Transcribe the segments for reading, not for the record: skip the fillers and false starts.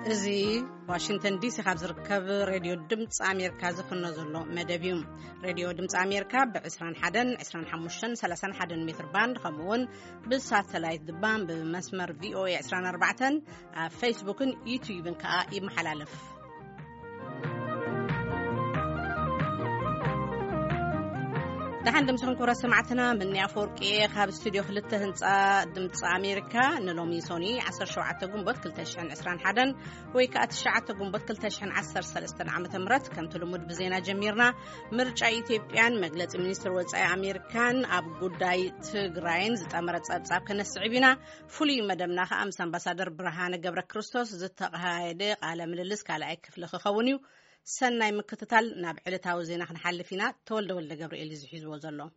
እዚ ዋሽንግተን ዲሲ ካብ ዝርከብ ሬድዮ ድምፂ ኣሜሪካ ዝፍኖ ዘሎ መደብዩ ሬድዮ ድምፂ ኣሜሪካ ብ21 25 31 ሜትር ባንድ ከምኡውን ብሳተላይት ድባን ብመስመር VOA 24 ኣብ ፌስቡክን ዩቲዩብን ከዓ ይመሓላለፍ። دحين دمسكن كورة سمعتنا من يافورك خاب استوديو خلته هنصا دمص أمريكا نلومي سوني 17 جنبت كلتشحن 20 حدن ويكا 9 جنبت كلتشحن 10 سلسلة عام تمرت كم تلمود بزينا جميرنا مرجع إثيوبيان مجلس منستر وزعي أمريكان أب جوداي تجراين زت أمرت أبصاب كنسعبنا فلي مدمنا خامس أمباسادر برهان جبر كريستوس زت هايدة على مللس كلا أكف لخخونيو سناي مكتتال ناب علتاو زينا خنحلفينا تولد ولا جبريل يزحيزو زلو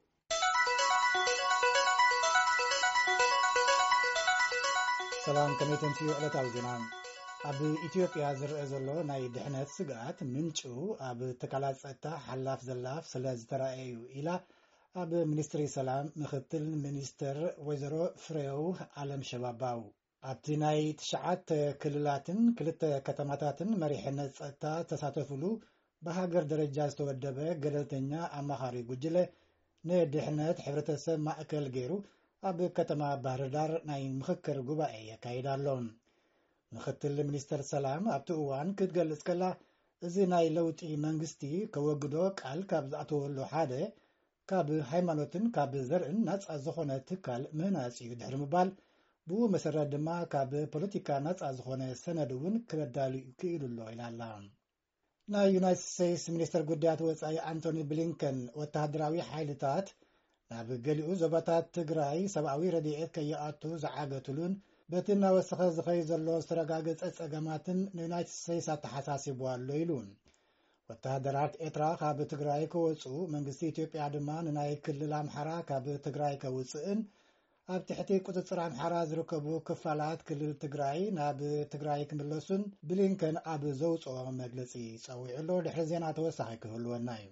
سلام كميتن سيو علتاو زينا اب ኢትዮጵያ ዝርአ ዘሎ ናይ ድሕነት ስጋት ምንጩ ኣብ ተካላት ጸጥታ ሓላፍ ዘላፍ ስለ ዝተራእዩ ኢላ ኣብ ሚኒስትሪ ሰላም ምክትል ሚኒስተር ወይዘሮ ፍሬው ዓለም ሸባባው ኣብቲ ናይ 9 ክልላትን 2 ከተማታትን መሪሕነት ጸጥታ ተሳተፉሉ በሃገር ደረጃ ዝተወደበ ገለልተኛ ኣማኻሪ ጉጅለ ንድሕነት ሕብረተሰብ ማእከል ገይሩ ኣብ ከተማ ባህር ዳር ናይ ምክክር ጉባኤ ያካይዳሎ ምክትል ሚኒስተር ሰላም ኣብቲ እዋን ክትገልጽ ከላ እዚ ናይ ለውጢ መንግስቲ ከወግዶ ቃል ካብ ዝኣተወሉ ሓደ ካብ ሃይማኖትን ካብ ዘርእን ነጻ ዝኾነ ትካል ምህናጽ እዩ ድሕሪ ምባል ብኡ መሰረት ድማ ካብ ፖለቲካ ነጻ ዝኾነ ሰነድ እውን ክበዳልዩ ክኢሉሎ ኢላላ ናይ ዩናይትድ ስቴትስ ሚኒስተር ጉዳያት ወጻኢ አንቶኒ ብሊንከን ወታደራዊ ሓይልታት ናብ ገሊኡ ዞባታት ትግራይ ሰብኣዊ ረድኤት ከይኣቱ ዝዓገቱሉን በትና ወሰኸ ዝኸይ ዘሎ ዝተረጋገፀ ጸገማትን ንዩናይትድ ስቴትስ ኣተሓሳሲቡ ኣሎ ኢሉን ወታደራት ኤርትራ ካብ ትግራይ ክወፁ መንግስቲ ኢትዮጵያ ድማ ንናይ ክልል ኣምሓራ ካብ ትግራይ ከውፅእን ኣብ ትሕቲ ቁጥጥር ኣምሓራ ዝርከቡ ክፋላት ክልል ትግራይ ናብ ትግራይ ክምለሱን ብሊንከን ኣብ ዘውፅኦ መግለጺ ጸዊዑሎ ድሕሪ ዜና ተወሳኺ ክህልወና እዩ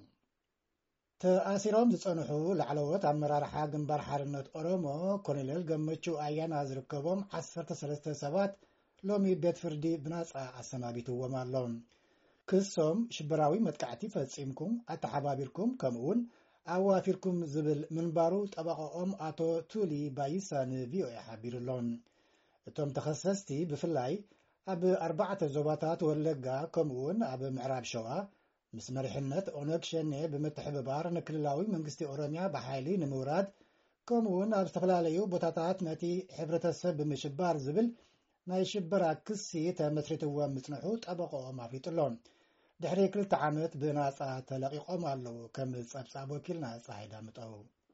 ተኣሲሮም ዝጸንሑ ላዕለዎት ኣመራርሓ ግንባር ሓርነት ኦሮሞ ኮሎኔል ገመቹ ኣያና ዝርከቦም 13 ሰባት ሎሚ ቤት ፍርዲ ብናጻ ኣሰናቢትዎም ኣሎም ክሶም ሽበራዊ መጥቃዕቲ ፈጺምኩም ኣተሓባቢርኩም ከምኡውን ኣዋፊርኩም ዝብል ምንባሩ ጠበቆኦም ኣቶ ቱሊ ባይሳ ንቪኦኤ ሓቢሩሎም እቶም ተኸሰስቲ ብፍላይ ኣብ 4 ዞባታት ወለጋ ከምኡውን ኣብ ምዕራብ ሸዋ ምስ መሪሕነት ኦነግ ሸኔ ብምትሕብባር ንክልላዊ መንግስቲ ኦሮሚያ ብሓይሊ ንምውራድ ከምኡውን ኣብ ዝተፈላለዩ ቦታታት ነቲ ሕብረተሰብ ብምሽባር ዝብል ናይ ሽበራ ክሲ ተመስሪትዎም ምጽንሑ ጠበቆኦም ኣፍሊጡሎም ድሕሪ 2 ዓመት ብናጻ ተለቂቆም ኣለዉ ከም ጸብጻብ ወኪልና ፀሓይዳ ምጠው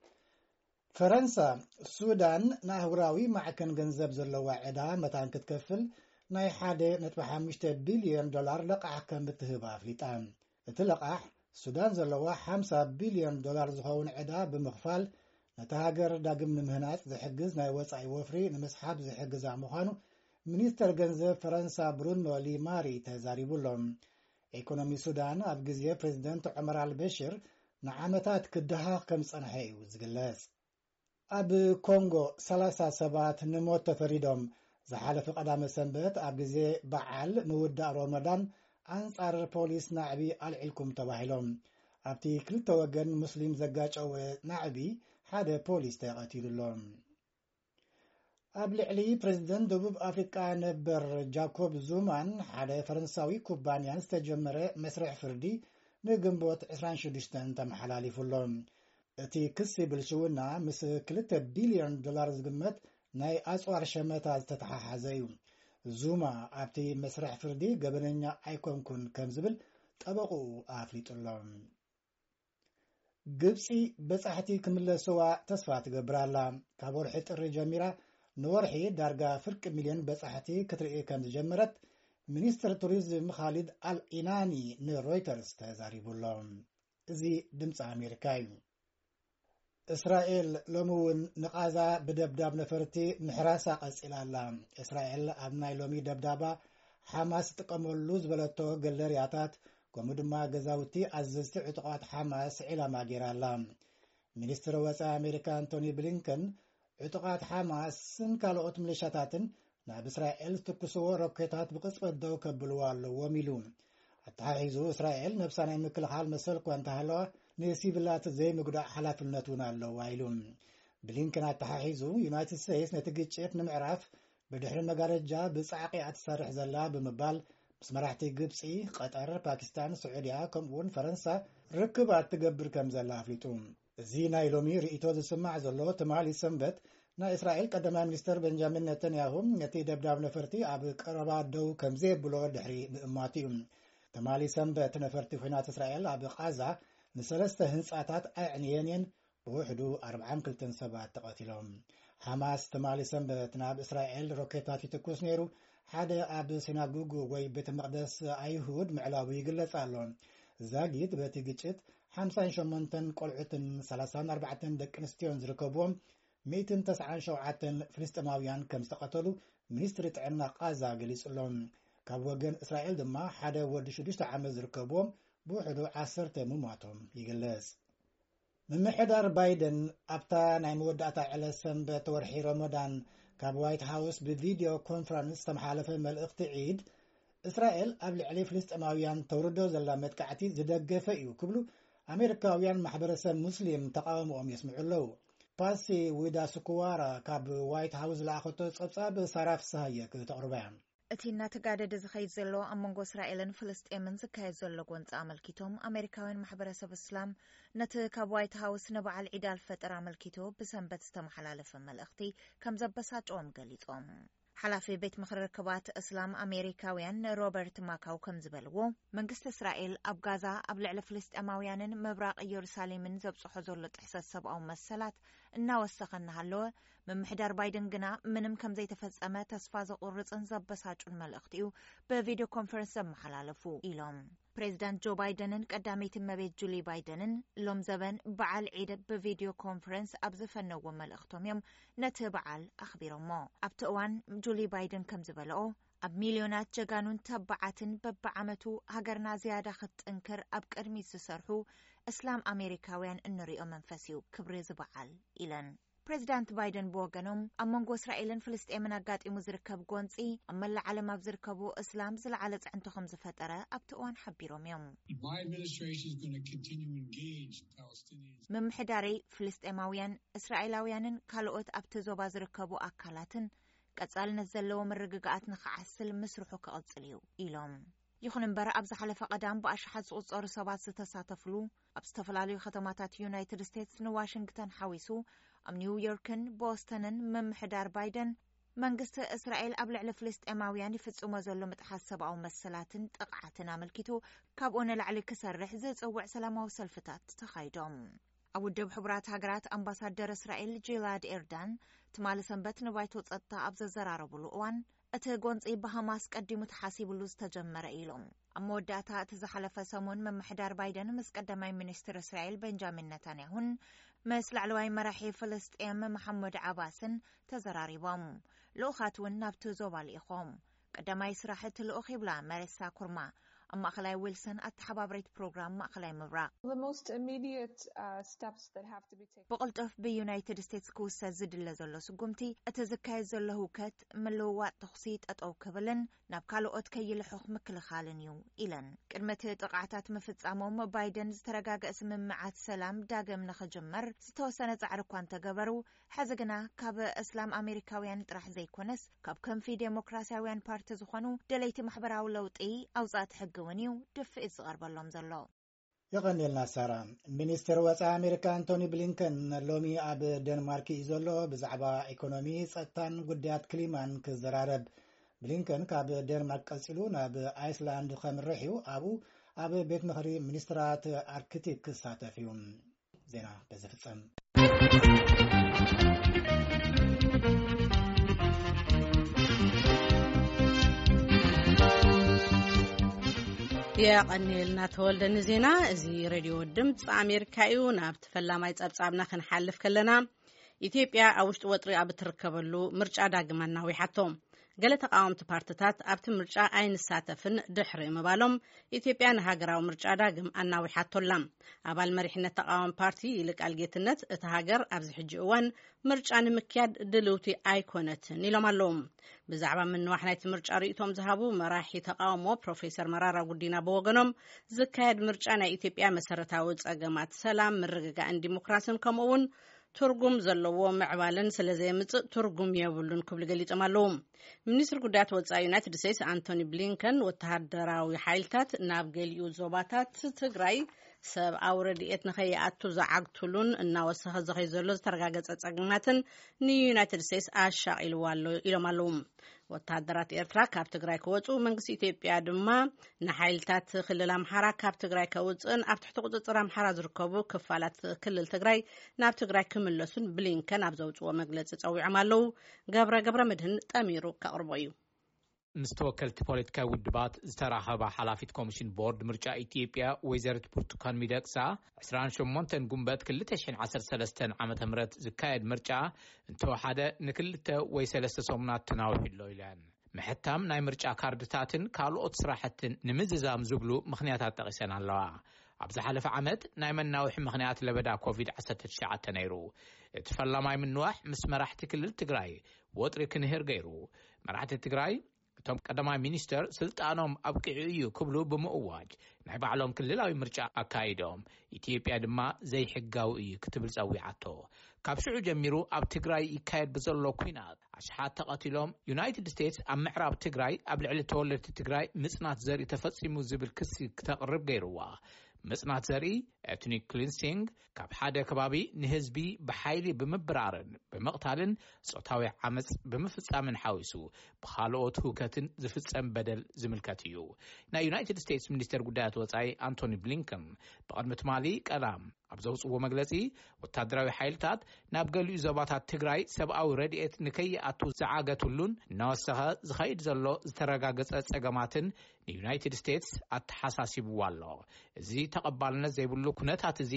ፈረንሳ ሱዳን ንኣህጉራዊ ማዕከን ገንዘብ ዘለዋ ዕዳ መታን ክትከፍል ናይ 1.5 ቢልዮን ዶላር ለቃሕ ከም እትህብ ኣፍሊጣ እቲ ለቃሕ ሱዳን ዘለዋ 50 ቢልዮን ዶላር ዝኸውን ዕዳ ብምኽፋል ነታ ሃገር ዳግም ንምህናጽ ዝሕግዝ ናይ ወጻኢ ወፍሪ ንምስሓብ ዝሕግዛ ምዃኑ ሚኒስተር ገንዘብ ፈረንሳ ብሩኖ ሊማሪ ተዛሪቡሎም ኢኮኖሚ ሱዳን ኣብ ግዜ ፕሬዝደንት ዑመር አልበሽር ንዓመታት ክድሃኽ ከም ጸንሐ እዩ ዝግለጽ ኣብ ኮንጎ 30 ሰባት ንሞት ተፈሪዶም ዝሓለፈ ቀዳመ ሰንበት ኣብ ግዜ በዓል ምውዳእ ረመዳን አንጻር ፖሊስ ናዕቢ አልዒልኩም ተባሂሎም ኣብቲ ክልተ ወገን ሙስሊም ዘጋጨው ናዕቢ ሓደ ፖሊስ ተቀቲሉሎም ኣብ ልዕሊ ፕሬዝደንት ደቡብ ኣፍሪካ ነበር ጃኮብ ዙማን ሓደ ፈረንሳዊ ኩባንያን ዝተጀመረ መስርሕ ፍርዲ ንግንቦት 26 ተመሓላሊፉሎም እቲ ክሲ ብልሽውና ምስ 2 ቢልዮን ዶላር ዝግመት ናይ ኣጽዋር ሸመታ ዝተተሓሓዘ እዩ ዙማ ኣብቲ መስርሕ ፍርዲ ገበነኛ ኣይኮንኩን ከም ዝብል ጠበቁኡ ኣፍሊጡሎም ግብፂ በጻሕቲ ክምለስዋ ተስፋ ትገብራላ ካብ ወርሒ ጥሪ ጀሚራ ንወርሒ ዳርጋ ፍርቂ ሚልዮን በጻሕቲ ክትርኢ ከም ዝጀመረት ሚኒስትር ቱሪዝም ኻሊድ አልኢናኒ ንሮይተርስ ተዛሪቡሎም እዚ ድምፂ ኣሜሪካ እዩ እስራኤል ሎሙውን ንቃዛ ብደብዳብ ነፈርቲ ምሕራሳ ቀጺላላ እስራኤል ኣብ ናይ ሎሚ ደብዳባ ሓማስ ጥቀመሉ ዝበለቶ ገለርያታት ከምኡ ድማ ገዛውቲ ኣዘዝቲ ዕጡቃት ሓማስ ዒላማ ገይራላ ሚኒስትር ወጻኢ ኣሜሪካ አንቶኒ ብሊንከን ዕጡቃት ሓማስን ካልኦት ምልሻታትን ናብ እስራኤል ዝተኩስዎ ሮኬታት ብቅጽበት ደው ከብልዎ ኣለዎም ኢሉ ኣተሓሒዙ እስራኤል ነብሳ ናይ ምክልኻል መሰል እኳ እንተሃለዋ ንሲቪላት ዘይምጉዳእ ሓላፍነት እውን ኣለዋ ኢሉ ብሊንከን ኣተሓሒዙ ዩናይትድ ስቴትስ ነቲ ግጭት ንምዕራፍ ብድሕሪ መጋረጃ ብጻዕቂ ኣትሰርሕ ዘላ ብምባል ምስ መራሕቲ ግብፂ ቀጠር ፓኪስታን ስዑድያ ከምኡውን ፈረንሳ ርክባት ትገብር ከም ዘላ ኣፍሊጡ እዚ ናይ ሎሚ ርእቶ ዝስማዕ ዘሎ ትማሊ ሰንበት ናይ እስራኤል ቀዳማይ ሚኒስትር ቤንጃሚን ኔታንያሁ ነቲ ደብዳብ ነፈርቲ ኣብ ቀረባ ደው ከም ዘየብሎ ድሕሪ ምእማት እዩ ትማሊ ሰንበት ነፈርቲ ኩናት እስራኤል ኣብ ቃዛ ንሰለስተ ህንጻታት ኣዕንየንን ብውሕዱ 42 ሰባት ተቐቲሎም ሓማስ ትማሊ ሰንበት ናብ እስራኤል ሮኬታት ይትኩስ ነይሩ ሓደ ኣብ ሲናጎግ ወይ ቤተ መቅደስ ኣይሁድ ምዕላቡ ይግለጽ ኣሎ ዛጊድ በቲ ግጭት 58 ቆልዑትን 34 ደቂ ኣንስትዮን ዝርከብዎም 197 ፍልስጥማውያን ከም ዝተቐተሉ ሚኒስትሪ ጥዕና ቃዛ ገሊጹሎም ካብ ወገን እስራኤል ድማ ሓደ ወዲ 6 ዓመት ዝርከብዎም ብውሕዱ 10 ምሟቶም ይግለጽ ምምሕዳር ባይደን ኣብታ ናይ መወዳእታ ዕለት ሰንበት ወርሒ ረመዳን ካብ ዋይት ሃውስ ብቪድዮ ኮንፈረንስ ዝተመሓላለፈ መልእኽቲ ዒድ እስራኤል ኣብ ልዕሊ ፍልስጥማውያን ተውርዶ ዘላ መጥቃዕቲ ዝደገፈ እዩ ክብሉ ኣሜሪካውያን ማሕበረሰብ ሙስሊም ተቃውሞኦም የስምዑ ኣለዉ ፓሲ ዊዳስኩዋራ ካብ ዋይት ሃውስ ዝለኣኸቶ ጸብጻብ ሳራፍ ሳህየ ክተቕርበያ እቲ እናተጋደደ ዝኸይድ ዘሎ ኣብ መንጎ እስራኤልን ፍልስጤምን ዝካየድ ዘሎ ጎንፂ ኣመልኪቶም ኣሜሪካውያን ማሕበረሰብ እስላም ነቲ ካብ ዋይት ሃውስ ንበዓል ዒድ አልፈጥር ኣመልኪቶ ብሰንበት ዝተመሓላለፈ መልእኽቲ ከም ዘበሳጨዎም ገሊጾም ሓላፊ ቤት ምክሪ ርክባት እስላም ኣሜሪካውያን ሮበርት ማካው ከም ዝበልዎ መንግስቲ እስራኤል ኣብ ጋዛ ኣብ ልዕሊ ፍልስጤማውያንን ምብራቕ ኢየሩሳሌምን ዘብጽሖ ዘሎ ጥሕሰት ሰብኣዊ መሰላት እናወሰኸና ሃለወ ምምሕዳር ባይደን ግና ምንም ከም ዘይተፈጸመ ተስፋ ዘቁርጽን ዘበሳጩን መልእኽቲኡ በቪዲዮ ኮንፈረንስ ዘመሓላለፉ ኢሎም ፕሬዚዳንት ጆ ባይደንን ቀዳመይቲ እመቤት ጁሊ ባይደንን ሎም ዘበን በዓል ዒድ ብቪዲዮ ኮንፈረንስ ኣብ ዝፈነዎ መልእኽቶም እዮም ነቲ በዓል ኣኽቢሮሞ ኣብቲ እዋን ጁሊ ባይደን ከም ዝበልኦ ኣብ ሚልዮናት ጀጋኑን ተባዓትን በብዓመቱ ሃገርና ዝያዳ ክትጥንክር ኣብ ቅድሚት ዝሰርሑ እስላም ኣሜሪካውያን እንሪኦ መንፈስ እዩ ክብሪ ዝበዓል ኢለን ፕሬዚዳንት ባይደን ብወገኖም ኣብ መንጎ እስራኤልን ፍልስጤምን ኣጋጢሙ ዝርከብ ጎንፂ ኣብ መላእ ዓለም ኣብ ዝርከቡ እስላም ዝለዓለ ጽዕንቶ ከም ዝፈጠረ ኣብቲ እዋን ሓቢሮም እዮም ምምሕዳሪ ፍልስጤማውያን እስራኤላውያንን ካልኦት ኣብቲ ዞባ ዝርከቡ ኣካላትን ቀጻልነት ዘለዎ ምርግጋኣት ንኽዓስል ምስርሑ ክቕጽል እዩ ኢሎም ይኹን እምበር ኣብ ዝሓለፈ ቀዳም ብኣሽሓት ዝቑጸሩ ሰባት ዝተሳተፍሉ ኣብ ዝተፈላለዩ ከተማታት ዩናይትድ ስቴትስ ንዋሽንግተን ሓዊሱ ኣብ ኒውዮርክን ቦስተንን ምምሕዳር ባይደን መንግስቲ እስራኤል ኣብ ልዕሊ ፍልስጤማውያን ይፍጽሞ ዘሎ ምጥሓስ ሰብኣዊ መሰላትን ጥቕዓትን ኣመልኪቱ ካብኡ ንላዕሊ ክሰርሕ ዝጽውዕ ሰላማዊ ሰልፍታት ተኻይዶም ኣብ ውድብ ሕቡራት ሃገራት ኣምባሳደር እስራኤል ጂላድ ኤርዳን ትማሊ ሰንበት ንባይቶ ጸጥታ ኣብ ዘዘራረብሉ እዋን እቲ ጎንፂ ብሃማስ ቀዲሙ ተሓሲብሉ ዝተጀመረ ኢሎም ኣብ መወዳእታ እቲ ዝሓለፈ ሰሙን ምምሕዳር ባይደን ምስ ቀዳማይ ሚኒስትር እስራኤል ቤንጃሚን ኔታንያሁን ምስ ላዕለዋይ መራሒ ፍልስጤም መሐመድ ዓባስን ተዘራሪቦም ልኡኻት እውን ናብቲ ዞባ ልኢኾም ቀዳማይ ስራሕ እቲ ልኡኽ ይብላ መሬሳ ኩርማ ኣብ ማእኸላይ ዊልሰን ኣተሓባብሬት ፕሮግራም ማእኸላይ ምብራቕ ብቕልጡፍ ብዩናይትድ ስቴትስ ክውሰድ ዝድለ ዘሎ ስጉምቲ እቲ ዝካየድ ዘሎ ህውከት ምልውዋጥ ተኽሲ ጠጠው ክብልን ናብ ካልኦት ከይልሑኽ ምክልኻልን እዩ ኢለን ቅድሚ እቲ ጥቕዓታት ምፍጻሞም ባይደን ዝተረጋግአ ስምምዓት ሰላም ዳግም ንኽጅመር ዝተወሰነ ጻዕሪ እኳ እንተገበሩ ሕዚ ግና ካብ እስላም ኣሜሪካውያን ጥራሕ ዘይኮነስ ካብ ክንፊ ዴሞክራስያውያን ፓርቲ ዝኾኑ ደለይቲ ማሕበራዊ ለውጢ ኣውጻእቲ ሕጊ እውን እዩ ድፍኢት ዝቐርበሎም ዘሎ يغنيلنا سارة منستر وصا أمريكا أنتوني بلينكن لومي أب دنمارك إزولو بزعبا إيكونومي ستان قديات كليمان كزرارب بلينكن كاب دنمارك قلسلون أب آيسلاند خمرحيو أب بيت مخري منسترات أركتيك ساتفيون زينا بزفتسم يقنيلنا تولدن زينا ازي راديو الدمፅ أمريكا እዩ ናብ ተፈላማይ ጸብጻብና ክንሓልፍ ከለና ኢትዮጵያ ኣውሽጥ ወጥሪ ኣብ ትርከበሉ ምርጫ ዳግመና ወይሓቶም ገለ ተቃወምቲ ፓርቲታት ኣብቲ ምርጫ ኣይንሳተፍን ድሕሪ ምባሎም ኢትዮጵያ ንሃገራዊ ምርጫ ዳግም ኣናዊሓቶላ ኣባል መሪሕነት ተቃዋሚ ፓርቲ ይልቃል ጌትነት እቲ ሃገር ኣብዚ ሕጂ እዋን ምርጫ ንምክያድ ድልውቲ ኣይኮነትን ኢሎም ኣለዉ ብዛዕባ ምንዋሕ ናይቲ ምርጫ ርእይቶም ዝሃቡ መራሒ ተቃውሞ ፕሮፌሰር መራራ ጉዲና ብወገኖም ዝካየድ ምርጫ ናይ ኢትዮጵያ መሰረታዊ ጸገማት ሰላም ምርግጋእን ዲሞክራሲን ከምኡውን ትርጉም ዘለዎ ምዕባልን ስለዘየምጽእ ትርጉም የብሉን ክብሉ ገሊጾም ኣለዉ ሚኒስትር ጉዳያት ወጻኢ ዩናይትድ ስቴትስ አንቶኒ ብሊንከን ወተሃደራዊ ሓይልታት ናብ ገሊኡ ዞባታት ትግራይ ሰብኣዊ ረድኤት ንኸይኣቱ ዝዓግትሉን እናወሰኸ ዝኸይ ዘሎ ዝተረጋገጸ ጸገማትን ንዩናይትድ ስቴትስ ኣሻቒልዋ ኣሎ ኢሎም ኣለዉ ወተሃደራት ኤርትራ ካብ ትግራይ ክወፁ መንግስቲ ኢትዮጵያ ድማ ንሓይልታት ክልል ኣምሓራ ካብ ትግራይ ከውፅን ኣብ ትሕቲ ቁፅፅር ኣምሓራ ዝርከቡ ክፋላት ክልል ትግራይ ናብ ትግራይ ክምለሱን ብሊንከን ኣብ ዘውፅዎ መግለፂ ፀዊዖም ኣለዉ ገብረ መድህን ጠሚሩ ከቕርቦ እዩ ምስ ተወከልቲ ፖለቲካዊ ውድባት ዝተራኸባ ሓላፊት ኮሚሽን ቦርድ ምርጫ ኢትዮጵያ ወይዘሪት ብርቱካን ሚደቅሳ 28 ጉንበት 2013 ዓመተ ምህረት ዝካየድ ምርጫ እንተወሓደ ንክልተ ወይ 3 ሰሙናት ተናዊሕሎ ኢለን ምሕታም ናይ ምርጫ ካርድታትን ካልኦት ስራሕትን ንምዝዛም ዝብሉ ምኽንያታት ጠቒሰን ኣለዋ ኣብ ዝሓለፈ ዓመት ናይ መናውሒ ምኽንያት ለበዳ ኮቪድ-19 ነይሩ እቲ ፈላማይ ምንዋሕ ምስ መራሕቲ ክልል ትግራይ ወጥሪ ክንህር ገይሩ መራሕቲ ትግራይ እቶም ቀዳማይ ሚኒስተር ስልጣኖም ኣብቅዑ እዩ ክብሉ ብምእዋጅ ናይ ባዕሎም ክልላዊ ምርጫ ኣካይዶም ኢትዮጵያ ድማ ዘይሕጋዊ እዩ ክትብል ፀዊዓቶ ካብ ሽዑ ጀሚሩ ኣብ ትግራይ ይካየድ ብዘሎ ኩናት ኣሽሓት ተቐቲሎም ዩናይትድ ስቴትስ ኣብ ምዕራብ ትግራይ ኣብ ልዕሊ ተወለድቲ ትግራይ ምጽናት ዘርኢ ተፈጺሙ ዝብል ክሲ ክተቕርብ ገይሩዋ ምጽናት ዘርኢ ኤትኒክ ክሊንሲንግ ካብ ሓደ ከባቢ ንህዝቢ ብሓይሊ ብምብራርን ብምቕታልን ጾታዊ ዓመጽ ብምፍጻምን ሓዊሱ ብኻልኦት ሁከትን ዝፍጸም በደል ዝምልከት እዩ ናይ ዩናይትድ ስቴትስ ሚኒስተር ጉዳያት ወጻኢ አንቶኒ ብሊንከን ብቅድሚ ትማሊ ቀዳም ኣብ ዘውፅዎ መግለጺ ወታደራዊ ሓይልታት ናብ ገሊኡ ዞባታት ትግራይ ሰብኣዊ ረድኤት ንከይኣቱ ዝዓገትሉን እናወሰኸ ዝኸይድ ዘሎ ዝተረጋገጸ ጸገማትን ንዩናይትድ ስቴትስ ኣተሓሳሲብዋ ኣሎ እዚ ተቐባልነት ዘይብሉ ኩነታት እዚ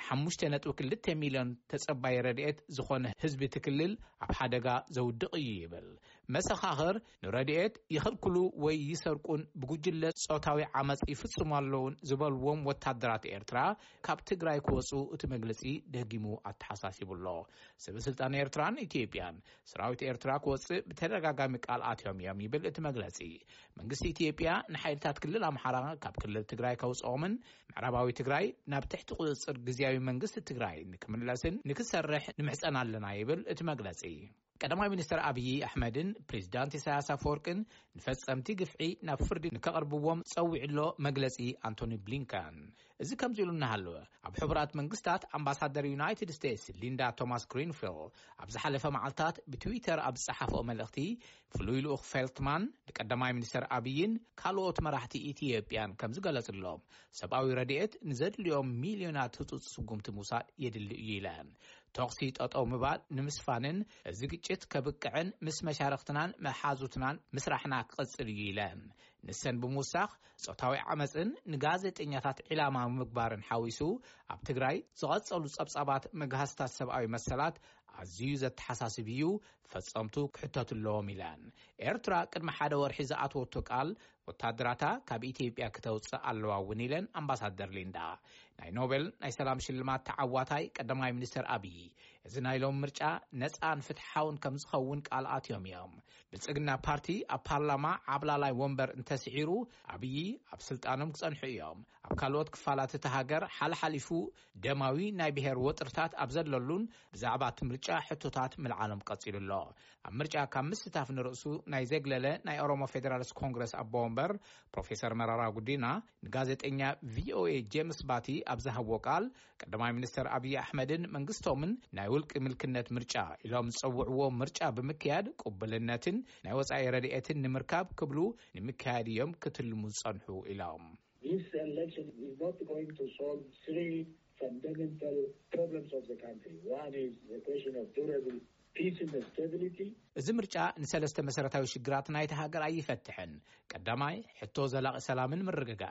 ን5.2 ሚልዮን ተጸባይ ረድኤት ዝኾነ ህዝቢ ትክልል ኣብ ሓደጋ ዘውድቕ እዩ ይብል መሰኻኽር ንረድኤት ይኽልክሉ ወይ ይሰርቁን ብጉጅለ ጾታዊ ዓመጽ ይፍጽሙ ኣለውን ዝበልዎም ወታደራት ኤርትራ ካብ ትግራይ ክወፁ እቲ መግለጺ ደጊሙ ኣተሓሳሲብሎ ሰበስልጣን ኤርትራን ኢትዮጵያን ሰራዊት ኤርትራ ክወፅእ ብተደጋጋሚ ቃልኣትዮም እዮም ይብል እቲ መግለጺ መንግስቲ ኢትዮጵያ ንሓይልታት ክልል ኣምሓራ ካብ ክልል ትግራይ ከውፅኦምን ምዕራባዊ ትግራይ ናብ ትሕቲ ቁፅፅር ግዝያዊ መንግስቲ ትግራይ ንክምለስን ንክሰርሕ ንምሕፀን ኣለና ይብል እቲ መግለጺ ቀዳማይ ሚኒስትር አብይ አሕመድን ፕሬዝዳንት ኢሳያስ አፈወርቅን ንፈጸምቲ ግፍዒ ናብ ፍርዲ ንከቕርብዎም ፀዊዕሎ መግለጺ አንቶኒ ብሊንከን እዚ ከምዚሉ እናሃለወ ኣብ ሕቡራት መንግስታት አምባሳደር ዩናይትድ ስቴትስ ሊንዳ ቶማስ ግሪንፊልድ ኣብ ዝሓለፈ መዓልታት ብትዊተር ኣብ ዝጸሓፈኦ መልእኽቲ ፍሉይ ልኡኽ ፌልትማን ንቀዳማይ ሚኒስትር አብይን ካልኦት መራሕቲ ኢትዮጵያን ከም ዝገለጽሎም ሰብኣዊ ረድኤት ንዘድልዮም ሚልዮናት ህጡፅ ስጉምቲ ምውሳድ የድሊ እዩ ኢለን ተኽሲ ጠጠው ምባል ንምስፋንን እዚ ግጭት ከብቅዕን ምስ መሻርክትናን መሓዙትናን ምስራሕና ክቕጽል እዩ ኢለን ንሰን ብምውሳኽ ጾታዊ ዓመፅን ንጋዜጠኛታት ዒላማ ምግባርን ሓዊሱ ኣብ ትግራይ ዝቐጸሉ ጸብጻባት መግሃስታት ሰብኣዊ መሰላት ኣዝዩ ዘተሓሳስብ እዩ ፈጸምቱ ክሕተትለዎም ኢለን ኤርትራ ቅድሚ ሓደ ወርሒ ዝኣተወቶ ቃል ወታደራታ ካብ ኢትዮጵያ ክተውፅእ ኣለዋ እውን ኢለን ኣምባሳደር ሊንዳ ናይ ኖቤል ናይ ሰላም ሽልማት ተዓዋታይ ቀዳማይ ሚኒስትር አብይ እዚ ናይ ሎም ምርጫ ነፃን ፍትሓውን ከም ዝኸውን ቃልኣትዮም እዮም ብልጽግና ፓርቲ ኣብ ፓርላማ ዓብላላይ ወንበር እንተስዒሩ አብይ ኣብ ስልጣኖም ክጸንሑ እዮም ኣብ ካልኦት ክፋላት እቲ ሃገር ሓልሓሊፉ ደማዊ ናይ ብሔር ወጥርታት ኣብ ዘለሉን ብዛዕባ እቲ ምርጫ ሕቶታት ምልዓሎም ቀጺሉሎ ኣብ ምርጫ ካብ ምስታፍ ንርእሱ ናይ ዘግለለ ናይ ኦሮሞ ፌደራሊስት ኮንግረስ ኣቦ ወንበር ፕሮፌሰር መራራ ጉዲና ንጋዜጠኛ ቪኦኤ ጄምስ ባቲ ኣብ ዝሃቦ ቃል ቀዳማይ ሚኒስትር አብይ አሕመድን መንግስቶምን ናይ ውልቂ ምልክነት ምርጫ ኢሎም ዝጸውዕዎ ምርጫ ብምክያድ ቅቡልነትን ናይ ወጻኢ ረድኤትን ንምርካብ ክብሉ ንምክያድ እዮም ክትልሙ ዝጸንሑ ኢሎም This election is not going to solve three fundamental problems of the country. One is the question of durable peace and stability. እዚ ምርጫ ንሰለስተ መሰረታዊ ሽግራት ናይቲ ሃገር ኣይፈትሕን ቀዳማይ ሕቶ ዘላቂ ሰላምን ምርግጋእን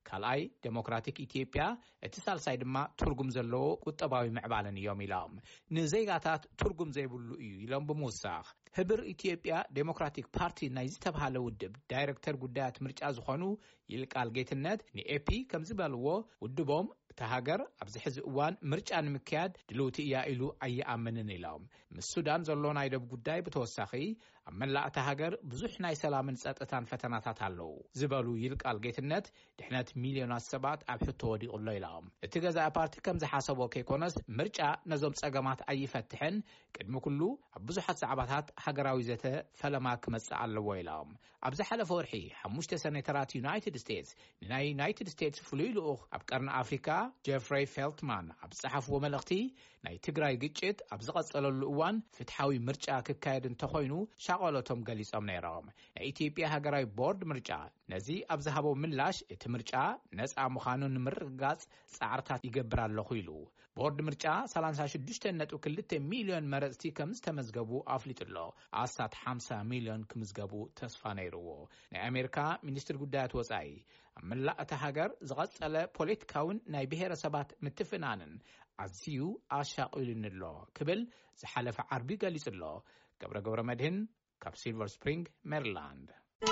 ካልኣይ ዴሞክራቲክ ኢትዮጵያ እቲ ሳልሳይ ድማ ትርጉም ዘለዎ ቁጠባዊ ምዕባለን እዮም ኢሎም ንዜጋታት ትርጉም ዘይብሉ እዩ ኢሎም ብምውሳኽ ህብር ኢትዮጵያ ዴሞክራቲክ ፓርቲ ናይ ዝተባሃለ ውድብ ዳይሬክተር ጉዳያት ምርጫ ዝኾኑ ይልቃል ጌትነት ንኤፒ ከም ዝበልዎ ውድቦም እታ ሃገር ኣብዚ ሕዚ እዋን ምርጫ ንምክያድ ድልውቲ እያ ኢሉ ኣይኣምንን ኢሎም ምስ ሱዳን ዘሎ ናይ ደብ ጉዳይ ብተወሳኺ ኣብ መላእ እታ ሃገር ብዙሕ ናይ ሰላምን ጸጥታን ፈተናታት ኣለዉ ዝበሉ ይልቃል ጌትነት ድሕነት ሚልዮናት ሰባት ኣብ ሕቶ ወዲቑሎ ኢሎም እቲ ገዛኢ ፓርቲ ከም ዝሓሰቦ ከይኮነስ ምርጫ ነዞም ጸገማት ኣይፈትሕን ቅድሚ ኩሉ ኣብ ብዙሓት ዛዕባታት ሃገራዊ ዘተ ፈለማ ክመጽእ ኣለዎ ኢሎም ኣብ ዝሓለፈ ወርሒ 5 ሰኔተራት ዩናይትድ ስቴትስ ንናይ ዩናይትድ ስቴትስ ፍሉይ ልኡኽ ኣብ ቀርኒ ኣፍሪካ ጀፍሪ ፌልትማን ኣብ ዝጸሓፍዎ መልእኽቲ ናይ ትግራይ ግጭት ኣብ ዝቐጸለሉ እዋን ፍትሓዊ ምርጫ ክካየድ እንተኾይኑ ሻቆለቶም ገሊጾም ነይሮም ናይ ኢትዮጵያ ሃገራዊ ቦርድ ምርጫ ነዚ ኣብ ዝሃቦ ምላሽ እቲ ምርጫ ነፃ ምዃኑን ምርግጋጽ ጻዕርታት ይገብር ኣለኹ ኢሉ ቦርድ ምርጫ 36.2 ሚልዮን መረጽቲ ከም ዝተመዝገቡ ኣፍሊጡሎ ኣሳት 50 ሚልዮን ክምዝገቡ ተስፋ ነይርዎ ናይ ኣሜሪካ ሚኒስትር ጉዳያት ወጻኢ ኣብ መላእ እታ ሃገር ዝቐጸለ ፖለቲካውን ናይ ብሔረሰባት ምትፍናንን ኣዝዩ ኣሻቂሉኒ ኣሎ ክብል ዝሓለፈ ዓርቢ ገሊጹ ኣሎ ገብረ መድህን ካብ ሲልቨር ስፕሪንግ ሜሪላንድ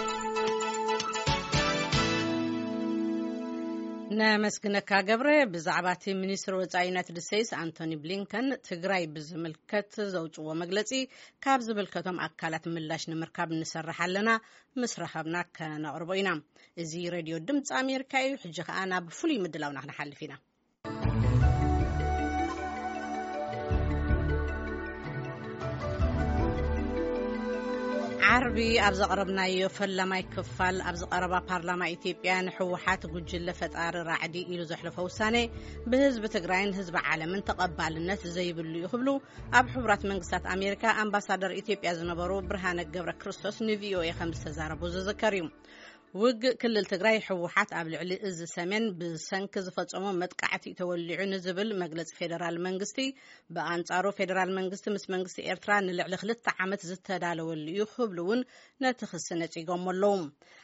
ነመስግነካ ገብረ ብዛዕባ እቲ ሚኒስትር ወጻኢ ዩናይትድ ስቴትስ አንቶኒ ብሊንከን ትግራይ ብዝምልከት ዘውፅዎ መግለጺ ካብ ዝምልከቶም ኣካላት ምላሽ ንምርካብ እንሰርሕ ኣለና ምስ ረኸብና ከነቕርቦ ኢና እዚ ሬድዮ ድምፂ ኣሜሪካ እዩ ሕጂ ከዓ ናብ ፍሉይ ምድላውና ክንሓልፍ ኢና ዓርቢ ኣብ ዘቕረብናዮ ፈላማይ ክፋል ኣብ ዝቐረባ ፓርላማ ኢትዮጵያ ንሕወሓት ጉጅለ ፈጣሪ ራዕዲ ኢሉ ዘሕለፈ ውሳኔ ብህዝቢ ትግራይን ህዝቢ ዓለምን ተቐባልነት ዘይብሉ እዩ ክብሉ ኣብ ሕቡራት መንግስታት ኣሜሪካ ኣምባሳደር ኢትዮጵያ ዝነበሩ ብርሃነ ገብረ ክርስቶስ ንቪኦኤ ከም ዝተዛረቡ ዝዝከር እዩ ውግእ ክልል ትግራይ ሕወሓት ኣብ ልዕሊ እዚ ሰሜን ብሰንኪ ዝፈጸሞ መጥቃዕቲ ተወሊዑ ንዝብል መግለጽ ፌደራል መንግስቲ ብኣንጻሩ ፌደራል መንግስቲ ምስ መንግስቲ ኤርትራ ንልዕሊ 2 ዓመት ዝተዳለወሉ እዩ ክብሉውን ነቲ ክስ ነጺጎም ኣለዉ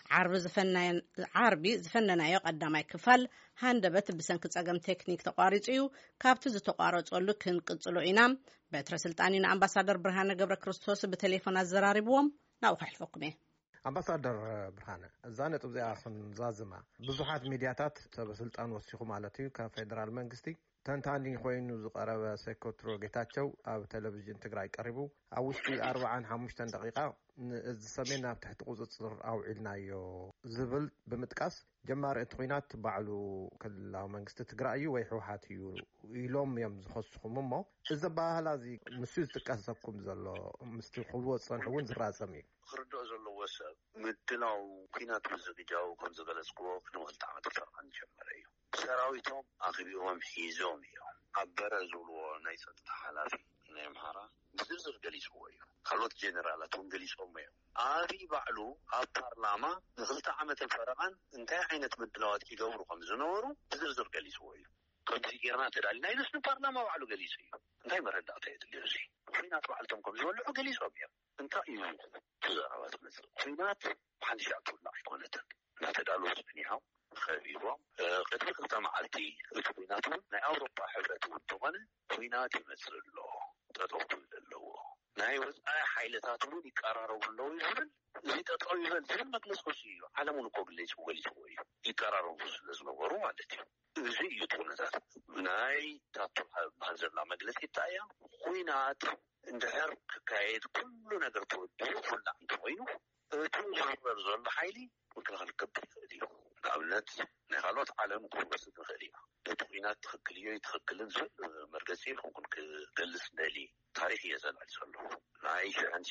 ዓርቢ ዝፈነናዮ ቀዳማይ ክፋል ሃንደበት ብሰንኪ ጸገም ቴክኒክ ተቋሪጹ እዩ ካብቲ ዝተቋረጸሉ ክንቅጽሎ ኢና በትረ ስልጣኒ ንኣምባሳደር ብርሃነ ገብረ ክርስቶስ ብቴሌፎን ኣዘራሪብዎም ናብኡ ከሕልፈኩም እየ ኣምባሳደር ብርሃነ እዛ ነጥብ እዚኣ ክንዛዝማ ብዙሓት ሚድያታት ሰብ ስልጣን ወሲኹ ማለት እዩ ካብ ፌደራል መንግስቲ ተንታኒ ኮይኑ ዝቐረበ ሴኮትሮ ጌታቸው ኣብ ቴሌቪዥን ትግራይ ቀሪቡ ኣብ ውሽጢ 45 ደቂቃ እዚ ሰሜን ናብ ትሕቲ ቁፅፅር ኣውዒልናዮ ዝብል ብምጥቃስ ጀማሪ እቲ ኩናት ባዕሉ ክልላዊ መንግስቲ ትግራይ እዩ ወይ ሕወሓት እዩ ኢሎም እዮም ዝኸስኹም እሞ እዚ ባህላ እዚ ምስ ዝጥቀሰኩም ዘሎ ምስቲ ክብልዎ ዝፀንሑ እውን ዝራዘም እዩ ክርድኦ ዘለዎ ሰብ ምድላው ኩናት ብዝግጃው ከም ዝገለጽክዎ ንወልቲ ዓመት ፈርቃን ጀመረ እዩ ሰራዊቶም ኣኽቢቦም ሒዞም እዮም ኣብ በረ ዝብልዎ ናይ ፀጥታ ሓላፊ ናይ ኣምሓራ ብዝርዝር ገሊፅዎ እዩ ካልኦት ጀነራላት እውን ገሊፆም እዮም ኣብይ ባዕሉ ኣብ ፓርላማ ን2 ዓመት ፈረቃን እንታይ ዓይነት ምድላዋት ይገብሩ ከም ዝነበሩ ብዝርዝር ገሊፅዎ እዩ ከምዚ ጌርና ተዳሊና ኢሉስ ንፓርላማ ባዕሉ ገሊፁ እዩ እንታይ መረዳእታ የድልዮ እዚ ኩናት ባዕልቶም ከም ዝበልዑ ገሊፆም እዮም እንታይ እዩ ተዛረባት መፅእ ኩናት ብሓንሻ ትውላዕ ኣይኮነትን እናተዳለወ ፀኒሖም خبيبهم قدر كلام عالتي الكويناتون نا أوروبا حبرت وطبعا كوينات يمثل له تطوطل له ناي وزع حيلتاتون يقرروا له يقول زي تطوي يقول مجلس خشي علمون كوبليج وغليشوي يقرروا لازمورو مالتي زي يطونات ناي تطوع بهذا مجلس يتايا كوينات اندهر كايد كل ነገር ተወደው ሁላ እንደሆይኑ ተወራር ዘሎ ሓይሊ ወክላል ከብድ ይፈዲዩ ኣብነት ናይ ካልኦት ዓለም ኩርበስ ትኽእል እያ እቲ ኩናት ትኽክል እዩ ይትኽክልን ዝብል መርገፂ ይኹን ክገልጽ ደሊ ታሪክ የዘላል ዘሎ ናይ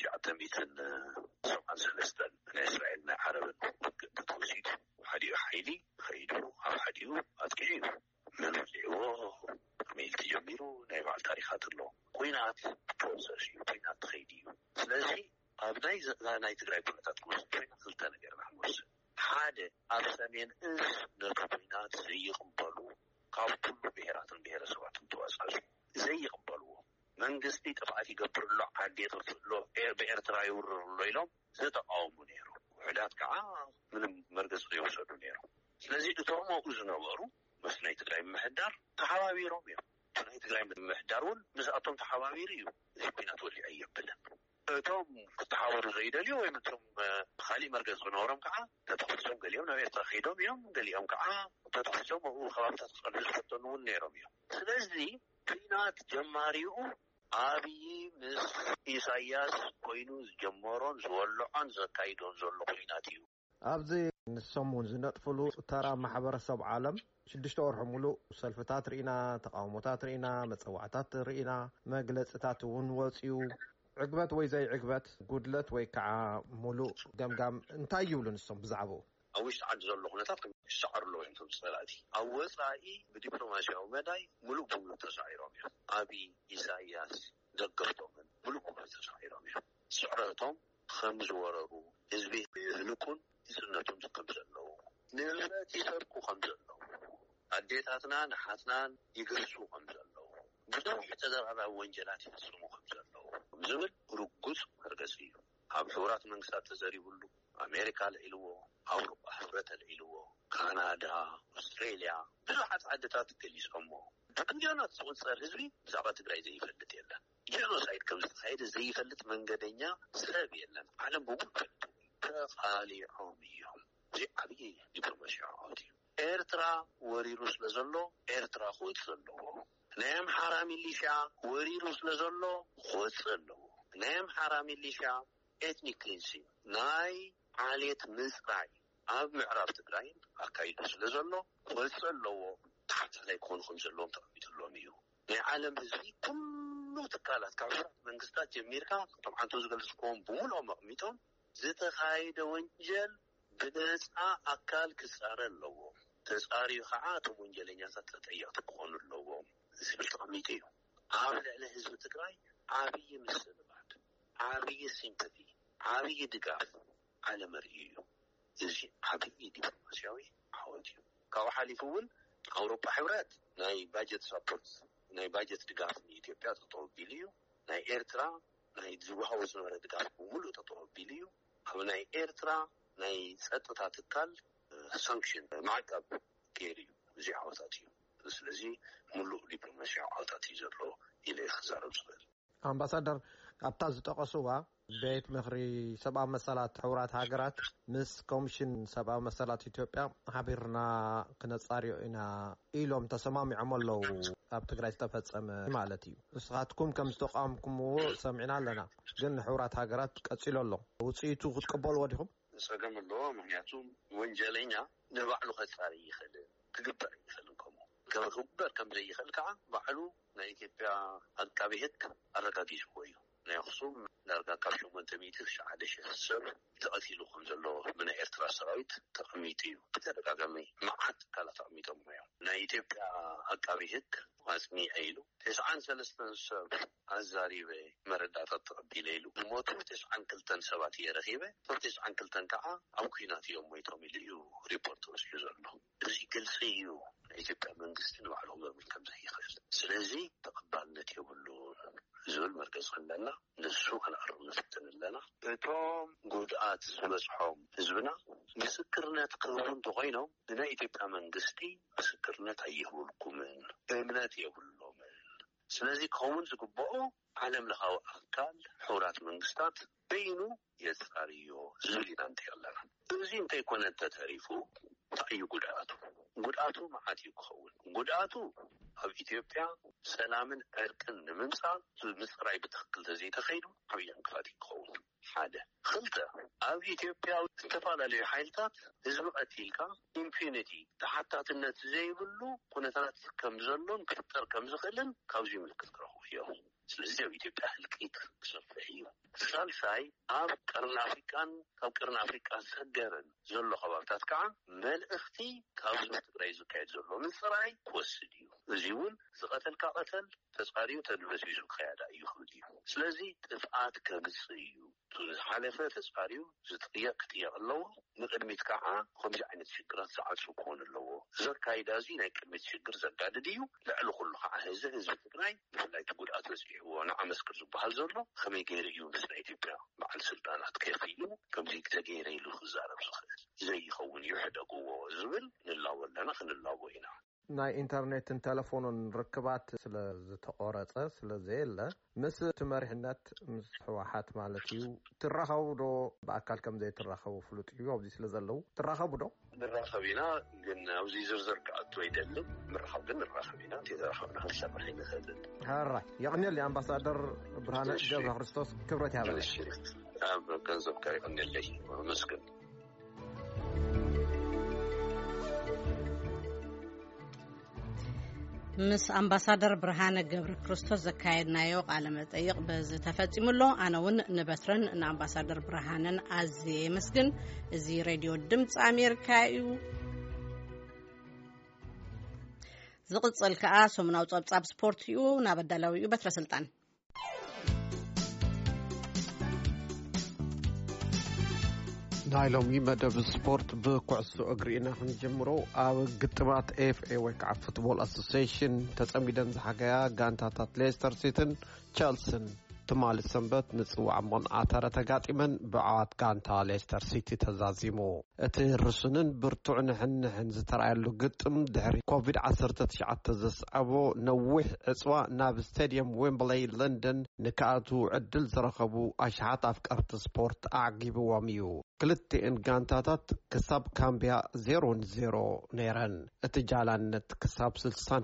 1973 ናይ እስራኤል ናይ ዓረብን ተተወሲዱ ሓዲኡ ሓይሊ ኸይዱ ኣብ ሓዲኡ ኣጥቂዑ መንውፅዕዎ ከመይል ተጀሚሩ ናይ ባዕል ታሪካት ኣሎ ኩናት ፕሮሰስ እዩ ኩናት ትኸይድ እዩ ስለዚ ኣብ ናይ ትግራይ ኩነታት ክወስድ ክልተ ነገር ንወስድ ሓደ ኣብ ሰሜን እዝ ነቲ ኩናት ዘይቕበሉ ካብ ኩሉ ብሔራትን ብሔረሰባትን ተዋሳሱ ዘይቕበልዎ መንግስቲ ጥፍኣት ይገብርሎ ዓዲ የጥፍእሎ ብኤርትራ ይውርርሎ ኢሎም ዝተቃወሙ ነይሩ ውሕዳት ከዓ ምንም መርገፂ ዘይወሰዱ ነይሩ ስለዚህ እቶም ኣብኡ ዝነበሩ ምስ ናይ ትግራይ ምሕዳር ተሓባቢሮም እዮም ናይ ትግራይ ምሕዳሩን ምስኣቶም ተሓባቢሩ እዩ እዚ ኩናት ወሊዑ የብልን እቶም ክተሓበሩ ዘይደልዩ ወይ እቶም ካሊእ መርገዝ ዝነበሮም ከዓ ተተኽሶም ገሊኦም ናብ ኤርትራ ኸይዶም እዮም ገሊኦም ከዓ ተተኽሶም ኣብኡ ከባብታት ክቐልዱ ዝፈተኑ እውን ነይሮም እዮም ስለዚ ኩናት ጀማሪኡ ኣብይ ምስ ኢሳያስ ኮይኑ ዝጀመሮን ዝወልዖን ዘካይዶን ዘሎ ኩናት እዩ ኣብዚ ንሶም እውን ዝነጥፍሉ ተራ ማሕበረሰብ ዓለም 6 ወርሒ ሙሉእ ሰልፍታት ርኢና ተቃውሞታት ርኢና መፀዋዕታት ርኢና መግለፅታት እውን ወፂኡ ዕግበት ወይ ዘይ ዕግበት ጉድለት ወይ ከዓ ሙሉእ ገምጋም እንታይ ይብሉ ንሶም ብዛዕባኡ ኣብ ውሽጢ ዓዲ ዘሎ ኩነታት ክሻዕርሉ እዮም እቶም ፀላእቲ ኣብ ወፃኢ ብዲፕሎማስያዊ መዳይ ሙሉእ ብምሉእ ተሳዒሮም እዮም ኣብይ ኢሳያስ ደገፍቶምን ሙሉእ ብምሉእ ተሳዒሮም እዮም ስዕረቶም ከም ዝወረሩ ህዝቢ ይህልኩን ይፅነቱም ከም ዘለዉ ንብረት ይሰርቁ ከም ዘለዉ ኣዴታትናን ኣሓትናን ይገርሱ ከም ዘለዉ ብዙሕ ተደራራቢ ወንጀላት ይፍፅሙ ከም ዘለዉ ዝብል ርጉፅ መርገፂ እዩ ኣብ ሕቡራት መንግስታት ተዘሪብሉ ኣሜሪካ ልዒልዎ ኣውሮፓ ሕብረት ልዒልዎ ካናዳ ኣስትሬልያ ብዙሓት ዓድታት ገሊፆሞ ብሚልዮናት ዝቁፀር ህዝቢ ብዛዕባ ትግራይ ዘይፈልጥ የለን ጄኖሳይድ ከም ዝተካየደ ዘይፈልጥ መንገደኛ ሰብ የለን ዓለም ብምሉእ ፈልጡ ተቃሊዖም እዮም እዚ ዓብዪ ዲፕሎማስያዊ ዓወት እዩ ኤርትራ ወሪሩ ስለ ዘሎ ኤርትራ ክወፅእ ኣለዎ ናይ ኣምሓራ ሚሊሻ ወሪሩ ስለ ዘሎ ክወፅእ ኣለዎ ናይ ኣምሓራ ሚሊሻ ኤትኒክ ክሊንሲንግ ናይ ዓሌት ምፅራይ ኣብ ምዕራብ ትግራይ ኣካይዱ ስለ ዘሎ ክወፅእ ኣለዎ ተሓታላይ ክኾኑ ከም ዘለዎም ተቐሚጡሎም እዩ ናይ ዓለም ህዝቢ ኩሉ ትካላት ካብ ሕቡራት መንግስታት ጀሚርካ እቶም ሓንቶ ዝገልፅክዎም ብምሉኦም ኣቕሚጦም ዝተኻየደ ወንጀል ብነፃ ኣካል ክፃረ ኣለዎ ተፃሪዩ ከዓ እቶም ወንጀለኛታት ተጠያቂ ክኾኑ ኣለዎም ዝብል ተቐሚጡ እዩ ኣብ ልዕሊ ህዝቢ ትግራይ ዓብዪ ምስልባድ ዓብዪ ሲምፐቲ ዓብዪ ድጋፍ ዓለም ርኢዩ እዩ እዚ ዓብዪ ዲፕሎማስያዊ ዓወት እዩ ካብኡ ሓሊፉ እውን ኣውሮፓ ሕብረት ናይ ባጀት ሰፖርት ናይ ባጀት ድጋፍ ንኢትዮጵያ ጠጠው ኣቢሉ እዩ ናይ ኤርትራ ናይ ዝወሃቦ ዝነበረ ድጋፍ ብምሉእ ጠጠው ኣቢሉ እዩ ኣብ ናይ ኤርትራ ናይ ፀጥታ ትካል ሳንክሽን ማዕቀብ ገይሩ እዩ እዚ ዓወታት እዩ ስለዚ ሙሉእ ዲፕሎማስያዊ ዓወታት እዩ ዘሎ ኢለ ክዛረብ ዝኽእል ኣምባሳደር ኣብታ ዝጠቐሱዋ ቤት ምክሪ ሰብኣዊ መሰላት ሕቡራት ሃገራት ምስ ኮሚሽን ሰብኣዊ መሰላት ኢትዮጵያ ሓቢርና ክነፃርዮ ኢና ኢሎም ተሰማሚዖም ኣለዉ ኣብ ትግራይ ዝተፈፀመ ማለት እዩ ንስኻትኩም ከም ዝተቃወምኩምዎ ሰሚዕና ኣለና ግን ሕቡራት ሃገራት ቀፂሉ ኣሎ ውፅኢቱ ክትቀበልዎ ዲኹም ፀገም ኣለዎ ምክንያቱ ወንጀለኛ ንባዕሉ ከፃሪ ይኽእል ክግበር ይኽእል ከምኡ ክግበር ከም ዘይኽእል ከዓ ባዕሉ ናይ ኢትዮጵያ ኣቃቤ ሕግ ኣረጋጊፅዎ እዩ ናይ ኣክሱም ዳርጋ ካብ 800,000 ሰብ ተቐቲሉ ከም ዘሎ ብናይ ኤርትራ ሰራዊት ተቐሚጡ እዩ ብተደጋጋሚ መዓት ትካላት ተቐሚጦም እዮም ናይ ኢትዮጵያ ኣቃቤ ሕግ ኣፅኒዐ ኢሉ 93 ሰብ ኣዛሪበ መረዳእታት ተቐቢለ ኢሉ ዝሞቱ 92 ሰባት እየ ረኺበ 92 ከዓ ኣብ ኩናት እዮም ሞይቶም ኢሉ እዩ ሪፖርት ወሲዱ ዘሎ እዚ ግልፂ እዩ ናይ ኢትዮጵያ መንግስቲ ንባዕሉ ክገብር ከም ዘይኽእል ስለዚ ተቐባልነት የብሉን ዝብል መርገፂ ኣለና ንሱ ክንቐርብ ንፍትን ኣለና እቶም ጉድኣት ዝበፅሖም ህዝብና ምስክርነት ክህቡ እንተኮይኖም ንናይ ኢትዮጵያ መንግስቲ ምስክርነት ኣይህብልኩምን እምነት የብሎምን ስለዚ ከምውን ዝግብኦ ዓለም ለኻዊ ኣካል ሕቡራት መንግስታት በይኑ የፃርዮ ዝብል ኢና እንታይ ኣለና እዚ እንተይኮነ ተተሪፉ እንታይ እዩ ጉድኣቱ መዓት እዩ ክኸውን ጉድኣቱ ኣብ ኢትዮጵያ ሰላምን ዕርቅን ንምምፃእ ምፅራይ ብትክክል ተዘይተኸይዱ ዓብዪ እንቅፋት ክኸውን ሓደ ክልተ ኣብ ኢትዮጵያ ዝተፈላለዩ ሓይልታት ህዝቢ ቀቲልካ ኢምፒኒቲ ተሓታትነት ዘይብሉ ኩነታት ከም ዘሎን ክፍጠር ከም ዝኽእልን ካብዚ ምልክት ክረኽቡ እዮም ስለዚ ኣብ ኢትዮጵያ ህልቂት ክሰፍሕ እዩ ሳልሳይ ኣብ ቀርኒ ኣፍሪካን ካብ ቀርኒ ኣፍሪካ ሰገርን ዘሎ ከባብታት ከዓ መልእኽቲ ካብ ህዝቢ ትግራይ ዝካየድ ዘሎ ምፅራይ ክወስድ እዩ እዚ እውን ዝቐተልካ ቀተል ተፃሪዩ ተድበስቢሱ ክያዳ እዩ ክብል እዩ ስለዚ ጥፍኣት ከምፅእ እዩ ዝሓለፈ ተፃሪዩ ዝጥየቅ ክጥየቅ ኣለዎ ንቅድሚት ከዓ ከምዚ ዓይነት ሽግራት ዝዓፅው ክኾን ኣለዎ زكايدا زي ناي كلمة شجر زكادديو لعلو كله هذا هزب تقناي لا تقول أتوسعي وأنا أمسكر زبها زرنا خمي غيريو مثل إثيوبيا مع السلطانات كيفيلو كم زيك تغيري له خزارة زي خون يحدقوا زبل لله ولا نخن الله وينا ناي انترنت تلفون ركبات تقورص سلازيلا مس تمرحنات مس حواحات مالتيو تراخو دو باكال كم زي تراخو فلوتيو ابزي سلازلو تراخو دو نراخبينا قلنا وزي زرزر كاتو يدلم مرحبا نراخبينا تراخبنا هالسبحين هذا هاراي يعني اللي امباسادور برهانه جبر خريستوس كبرتي هذا كنزب كاي ان اللي مسكن مس امباسادور برهانه جبر كريستوس زكايدنايو قال مطيق بزتفصيملو انا ون نبترن ان امباسادور برهانن ازي مسكن ازي راديو دمص امريكايو زقصل كا سمناو صبصاب سبورتيو نابدلاويو بتر سلطان نايلومي مدب سبورت بكعسو اغرينا نجمرو او قطبات اف اي وكع فوتبول اسوسيشن تصميدن زحقيا غانتاتات ليستر سيتن تشيلسن تمال السنبت نصوع من آثار تقاطمن بعاد غانتا ليستر سيتي تزازيمو اتي رسنن برتوعن حن زترعيلو قطم دحري كوفيد 19 تزسعبو نوح اصوا ناب ستاديوم ويمبلي لندن نكاتو عدل زرخبو اشحات افكارت سبورت اعقيبو وميو كلتين غانتاتات كساب كامبيا 0-0 نيران اتجالانت كساب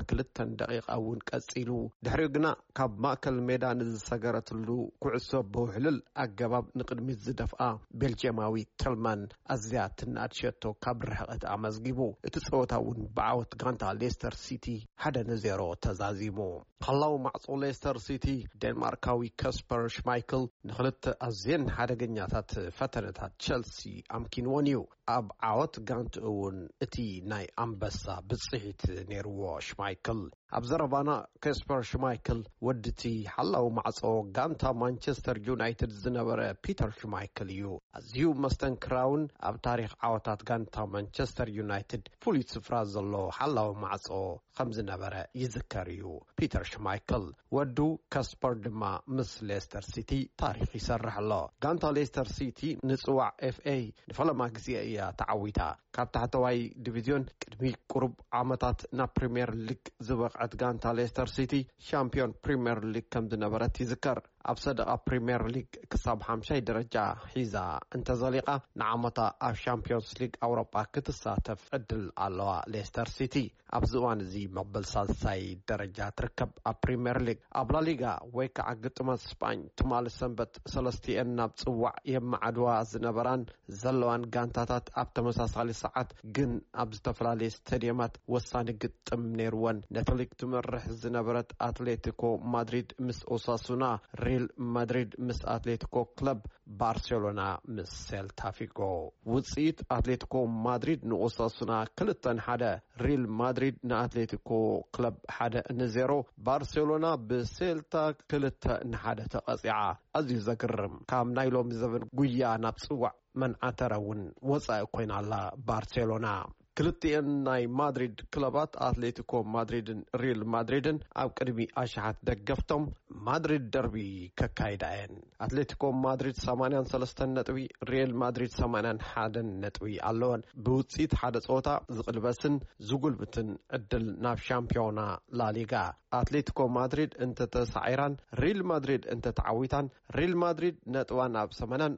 62 دقيقة اون قصيلو دحري غنا كاب ماكل ميدان زسغرتلو كعسو بوحلل اغباب نقدمي زدفا بلجيماوي تلمان ازيات ناتشتو كاب رحقت امزغيبو اتصوتاون بعوت غانتا ليستر سيتي 1-0 تزازيمو خلاو معصو ليستر سيتي دنماركاوي كاسبر شمايكل نخلت ازين حدغنياتات فتنتات تشيلسي امكينونيو اب عوت غانت اون اتي ناي امبسا بصحيت نيرو شمايكل ابزربانا كاسبر شمايكل ودتي حلاو معصو غانتا مانشستر يونايتد زنبره بيتر شمايكل يو ازيو مستنكراون اب تاريخ عوتات غانتا مانشستر يونايتد فوليت سفرازلو حلاو معصو خمز نبره يذكريو بيتر شمايكل ودو كاسبر دما مس ليستر سيتي تاريخ يسرح الله غانتا ليستر سيتي نصوع اف اي نفلما غزيا تعويتا كاب تحتواي ديفيزيون قدمي قرب عامتات نا بريمير ليج زبقعت غانتا ليستر سيتي شامبيون بريمير ليج كم دنبرت يذكر ابصدق بريمير ليج كساب 5 درجه حيزا انت زليقه نعمتا اف شامبيونز ليج اوروبا كتساتف عدل على ليستر سيتي ابزوان زي مقبل سالساي درجه تركب بريمير ليج ابلا ليغا ويكا عقطم اسبان تمال سنبت سلستيان نابصوع يمعدوا زنبران زلوان غانتاتات اب تمساسالي ساعات جن ابزتفلالي ستاديومات وسان قطم نيروان نتليك تمرح زنبرت اتلتيكو مدريد مس اوساسونا ريال مدريد مس اتلتيكو كلب بارسلونا مس سيلتا فيغو وصيت اتلتيكو مدريد نوساسونا كلتن حدا ريال مدريد ناتلتيكو كلب حدا 0 بارسلونا بسيلتا كلتا نحدا تقصيعه ازي زقرم كام نايلوم زبن غيا نابصوا من اترون وصا كوين على بارسلونا كلتين ناي مدريد كلبات اتلتيكو مدريد ريال مدريد او قدمي اشحات دغفتم مدريد دربي ككايداين اتلتيكو مدريد 83 نطوي ريال مدريد 81 نطوي علون بوصيت حدا صوتا زقلبسن زغلبتن ادل ناف شامبيونا لا ليغا اتلتيكو مدريد انت تسعيران ريال مدريد انت تعويتان ريال مدريد نطوان اب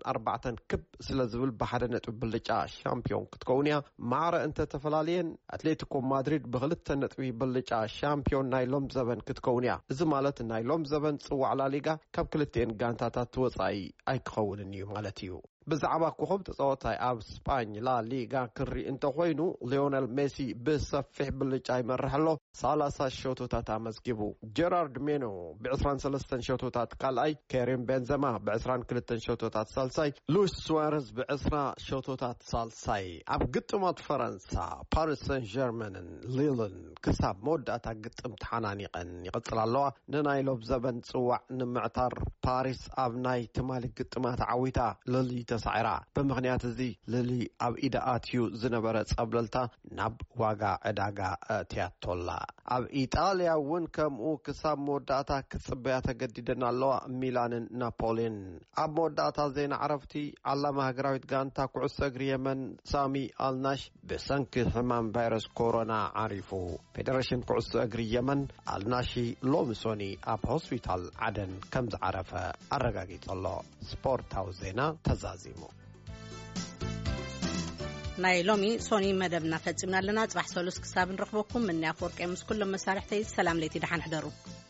84 كب سلازبل بحدا نطب بلقا شامبيون كتكونيا مار انت تفلالين اتلتيكو مدريد بغلت نطوي بلقا شامبيون نايلوم زبن كتكونيا اذا مالت نايلوم زبن صوع على ليغا كاب كلتين غانتاتات توصاي ايكوننيو مالتيو بزعبا كوخب تصوتاي اب اسبانيا لا ليغا كري انت خوينو ليونيل ميسي بسفح بلقا يمرحلو 30 ሸውቶታት አመዝጊቡ ጀራርድ ሜኖ ب23 ሸውቶታት ካልአይ كريم بنزيما ب22 ሸውቶታት ሳልሳይ ሉዊስ سواريز ب20 ሸውቶታት ሳልሳይ ኣብ ግጥማት ፈረንሳ ፓሪስ ሰን ጀርመንን ሊልን ክሳብ መወዳእታ ግጥም ተሓናኒቀን ይቀጽላ ኣለዋ ንናይ ሎብ ዘበን ጽዋዕ ንምዕታር ፓሪስ ኣብ ናይ ትማሊ ግጥማት ዓዊታ ልሊ ተሳዒራ ብምክንያት እዚ ልሊ ኣብ ኢዳኣትዩ ዝነበረ ጸብለልታ ናብ ዋጋ ዕዳጋ ኣትያቶላ ኣብ ኢጣልያ እውን ከምኡ ክሳብ መወዳእታ ክጽበያ ተገዲደን ኣለዋ ሚላንን ናፖሊን ኣብ መወዳእታ ዜና ዓረፍቲ ዓላማ ሃገራዊት ጋንታ ኩዕሶ እግሪ የመን ሳሚ አልናሽ ብሰንኪ ሕማም ቫይረስ ኮሮና ዓሪፉ ፌደሬሽን ኩዕሶ እግሪ የመን አልናሺ ሎምሶኒ ኣብ ሆስፒታል ዓደን ከም ዝዓረፈ ኣረጋጊጸሎ ስፖርታዊ ዜና ተዛዚሙ ናይ ሎሚ ሶኒ መደብና ፈጽምና ኣለና ጽባሕ ሰሉስ ክሳብ ንረኽበኩም ምን ያፎርቀ ምስ ኩሎም መሳርሕተይ ሰላም ለይቲ ደሓን ሕደሩ